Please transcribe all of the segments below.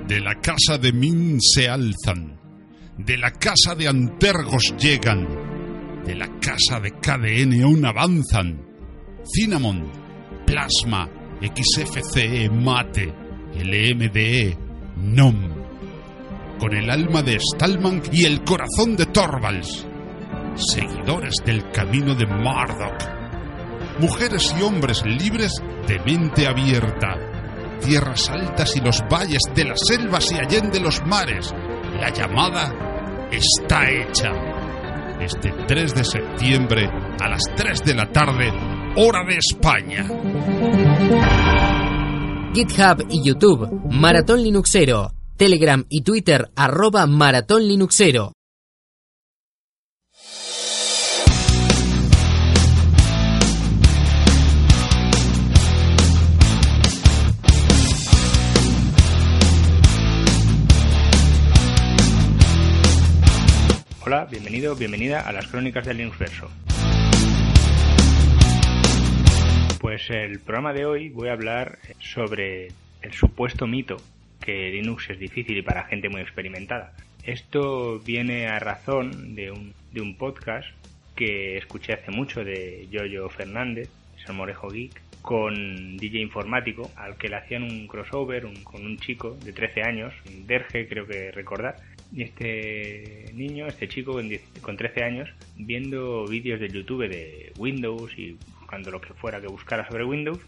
De la casa de Min se alzan, de la casa de Antergos llegan, de la casa de KDN aún avanzan. Cinnamon, Plasma, XFCE, Mate, LMDE, NOM. Con el alma de Stallman y el corazón de Torvalds. Seguidores del camino de Marduk. Mujeres y hombres libres de mente abierta. Tierras altas y los valles de las selvas y allende los mares. La llamada está hecha. Este 3 de septiembre a las 3 de la tarde, hora de España. GitHub y YouTube, Maratón Linuxero. Telegram y Twitter, @Maratón Linuxero. Hola, bienvenida a las crónicas del Linuxverso. Pues el programa de hoy voy a hablar sobre el supuesto mito que Linux es difícil y para gente muy experimentada. Esto viene a razón de un podcast que escuché hace mucho de Yoyo Fernández, Salmorejo Geek, con DJ Informático, al que le hacían un crossover con un chico de 13 años, Derge creo que recordar, y este chico con 13 años, viendo vídeos de YouTube de Windows y buscando lo que fuera que buscara sobre Windows,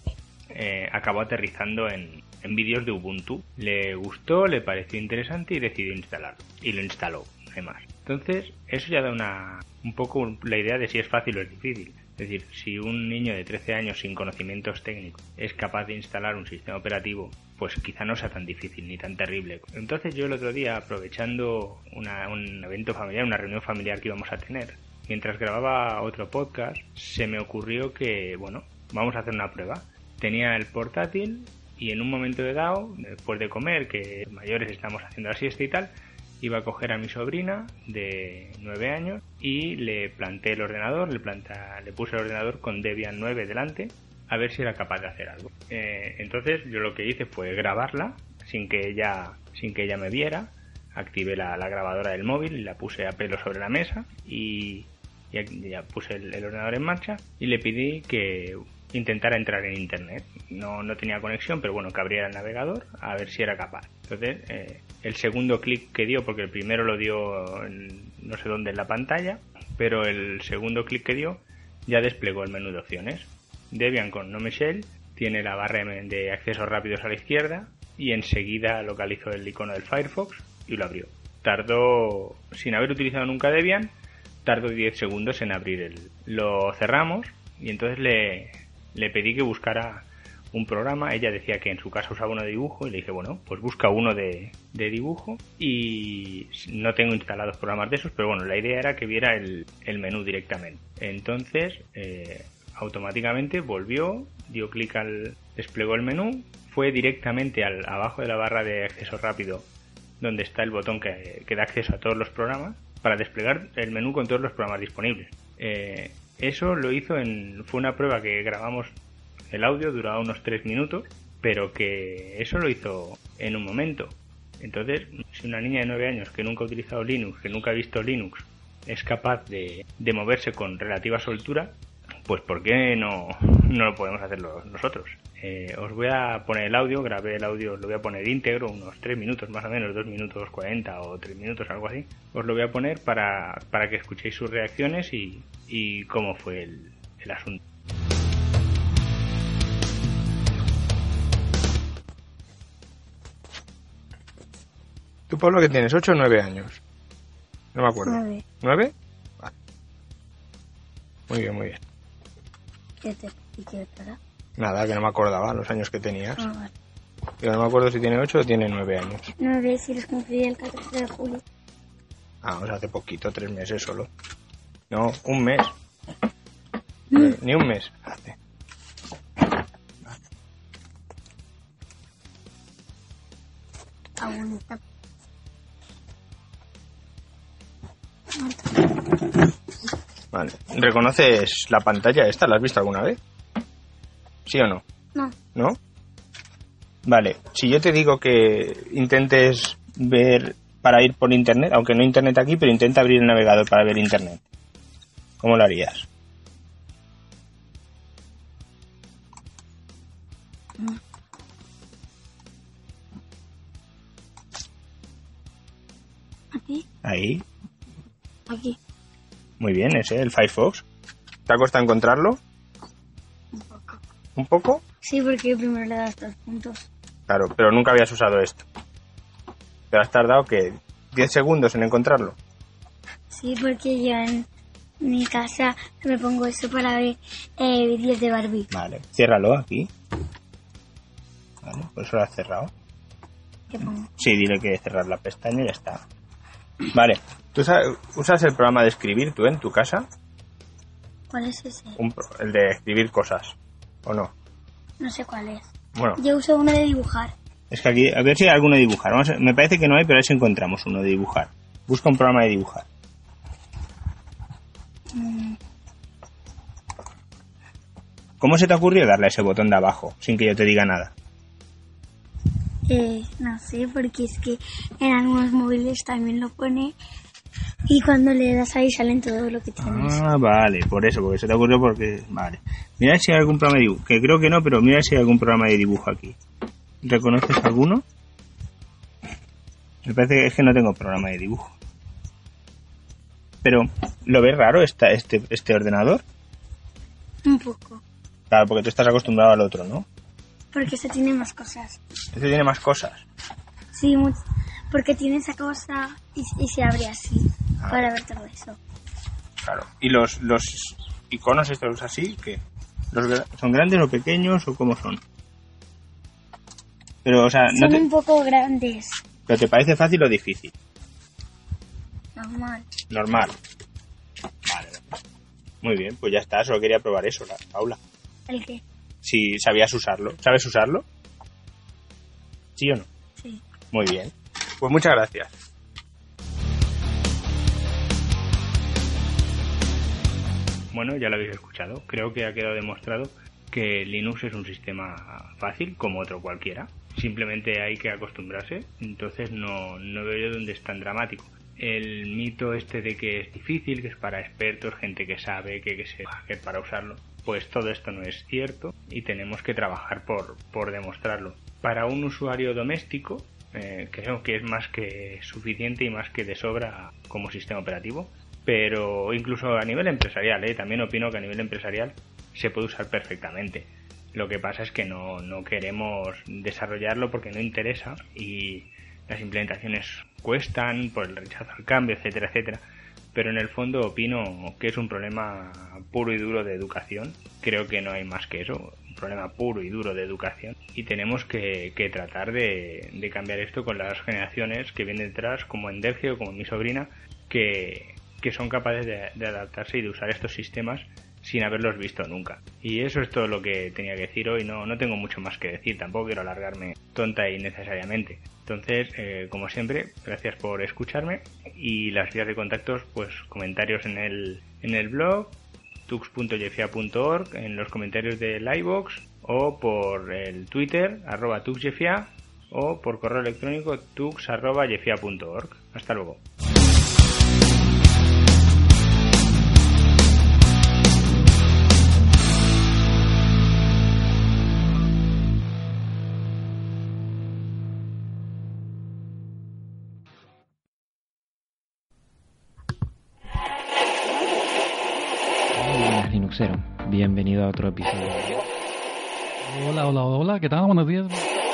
acabó aterrizando en vídeos de Ubuntu. Le gustó, le pareció interesante y decidió instalarlo. Y lo instaló, además. Entonces, eso ya da un poco la idea de si es fácil o es difícil. Es decir, si un niño de 13 años sin conocimientos técnicos es capaz de instalar un sistema operativo, pues quizá no sea tan difícil ni tan terrible. Entonces yo el otro día, aprovechando un evento familiar, una reunión familiar que íbamos a tener, mientras grababa otro podcast, se me ocurrió que, bueno, vamos a hacer una prueba. Tenía el portátil y en un momento dado, después de comer, que mayores estamos haciendo la siesta y tal, iba a coger a mi sobrina de 9 años y le planté el ordenador, le puse el ordenador con Debian 9 delante, a ver si era capaz de hacer algo. Entonces yo lo que hice fue grabarla sin que ella me viera. Activé la grabadora del móvil y la puse a pelo sobre la mesa y ya puse el ordenador en marcha y le pedí que intentara entrar en internet. No tenía conexión, pero bueno, que abriera el navegador a ver si era capaz. Entonces el segundo clic que dio, porque el primero lo dio no sé dónde en la pantalla, pero el segundo clic que dio ya desplegó el menú de opciones. Debian con Gnome Shell tiene la barra de accesos rápidos a la izquierda y enseguida localizó el icono del Firefox y lo abrió. Tardó, sin haber utilizado nunca Debian, tardó 10 segundos en abrir lo cerramos y entonces le pedí que buscara un programa. Ella decía que en su casa usaba uno de dibujo y le dije, bueno, pues busca uno de dibujo, y no tengo instalados programas de esos, pero bueno, la idea era que viera el menú directamente. Entonces automáticamente volvió, dio clic desplegó el menú, fue directamente abajo de la barra de acceso rápido donde está el botón que da acceso a todos los programas para desplegar el menú con todos los programas disponibles. Eso lo hizo fue una prueba que grabamos, el audio duraba unos 3 minutos, pero que eso lo hizo en un momento. Entonces, si una niña de 9 años que nunca ha utilizado Linux, que nunca ha visto Linux, es capaz de moverse con relativa soltura, pues ¿por qué no lo podemos hacer nosotros? Os voy a poner el audio, grabé el audio, lo voy a poner íntegro, unos 3 minutos más o menos, 2 minutos 40 o 3 minutos, algo así. Os lo voy a poner para que escuchéis sus reacciones y cómo fue el asunto. ¿Tú, Pablo, que tienes? ¿8 o 9 años? No me acuerdo. 9. ¿9? Vale. Muy bien, muy bien. ¿Y qué para? Nada, que no me acordaba los años que tenías. Ah, vale. Yo no me acuerdo si tiene 8 o tiene 9 años. 9 si los cumplí el 14 de julio. Ah, o sea, hace poquito, 3 meses solo. No, un mes. Ni un mes hace. Aún está. Vale. ¿Reconoces la pantalla esta? ¿La has visto alguna vez? ¿Sí o no? No. ¿No? Vale, si yo te digo que intentes ver para ir por internet, aunque no internet aquí, pero intenta abrir el navegador para ver internet, ¿cómo lo harías? ¿Aquí? Ahí, Aquí. muy bien, ese, el Firefox. ¿Te ha costado encontrarlo? Un poco. ¿Un poco? Sí, porque primero le das 2 puntos. Claro, pero nunca habías usado esto. ¿Te has tardado, qué, 10 segundos en encontrarlo? Sí, porque yo en mi casa me pongo eso para ver vídeos de Barbie. Vale, ciérralo aquí. Vale, pues eso lo has cerrado. ¿Qué pongo? Sí, dile que cerrar la pestaña y ya está. Vale, ¿tú usas el programa de escribir tú en tu casa? ¿Cuál es ese? El de escribir cosas, ¿o no? No sé cuál es. Bueno, Yo uso uno de dibujar. es que aquí, a ver si hay alguno de dibujar. Me parece que no hay, pero a ver si encontramos uno de dibujar. Busca un programa de dibujar. ¿Cómo se te ocurrió darle a ese botón de abajo sin que yo te diga nada? No sé, porque es que en algunos móviles también lo pone y cuando le das ahí salen todo lo que tienes. Ah, vale, por eso, porque se te ocurrió porque... Vale. Mira si hay algún programa de dibujo, que creo que no, pero mira si hay algún programa de dibujo aquí. ¿Reconoces alguno? Me parece que es que no tengo programa de dibujo. Pero, ¿lo ves raro este ordenador? Un poco, Claro, porque tú estás acostumbrado al otro, ¿no? porque este tiene más cosas. Este tiene más cosas. Sí, porque tiene esa cosa y se abre así para ver todo eso. Claro. ¿Y los iconos estos así? ¿Qué? ¿Son grandes o pequeños o cómo son? Pero, o sea, Son un poco grandes. ¿pero te parece fácil o difícil? Normal. Normal. Vale. Muy bien, pues ya está. Solo quería probar eso, Paula. ¿El qué? Si sabías usarlo. ¿Sabes usarlo? ¿Sí o no? Sí. Muy bien. Pues muchas gracias. Bueno, ya lo habéis escuchado. Creo que ha quedado demostrado que Linux es un sistema fácil como otro cualquiera. Simplemente hay que acostumbrarse. Entonces no veo yo dónde es tan dramático. El mito este de que es difícil, que es para expertos, gente que sabe, que se hacker para usarlo, pues todo esto no es cierto y tenemos que trabajar por demostrarlo. Para un usuario doméstico, creo que es más que suficiente y más que de sobra como sistema operativo, pero incluso a nivel empresarial, también opino que a nivel empresarial se puede usar perfectamente. Lo que pasa es que no queremos desarrollarlo porque no interesa y las implementaciones cuestan por el rechazo al cambio, etcétera, etcétera. Pero en el fondo opino que es un problema puro y duro de educación. Creo que no hay más que eso, un problema puro y duro de educación. Y tenemos que tratar de cambiar esto con las generaciones que vienen detrás, como Enderge o como mi sobrina, que son capaces de adaptarse y de usar estos sistemas sin haberlos visto nunca. Y eso es todo lo que tenía que decir hoy. No tengo mucho más que decir, tampoco quiero alargarme tonta y innecesariamente. Entonces, como siempre, gracias por escucharme y las vías de contactos, pues comentarios en el blog tux.jefia.org, en los comentarios del iVoox o por el Twitter @tuxjefia o por correo electrónico tux@jefia.org. Hasta luego. Linuxero, bienvenido a otro episodio. Hola, ¿qué tal? Buenos días.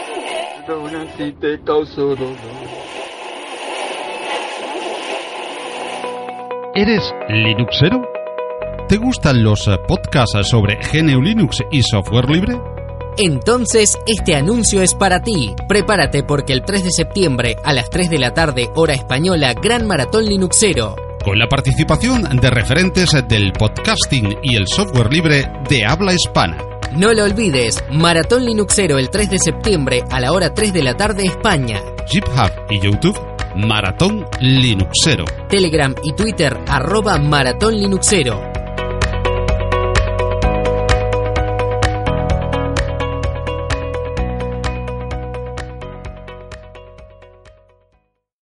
¿Eres Linuxero? ¿Te gustan los podcasts sobre GNU Linux y software libre? Entonces, este anuncio es para ti. Prepárate porque el 3 de septiembre a las 3 de la tarde, hora española, Gran Maratón Linuxero. Con la participación de referentes del podcasting y el software libre de habla hispana. No lo olvides, Maratón Linuxero el 3 de septiembre a la hora 3 de la tarde España. GitHub y YouTube, Maratón Linuxero. Telegram y Twitter @Maratón Linuxero.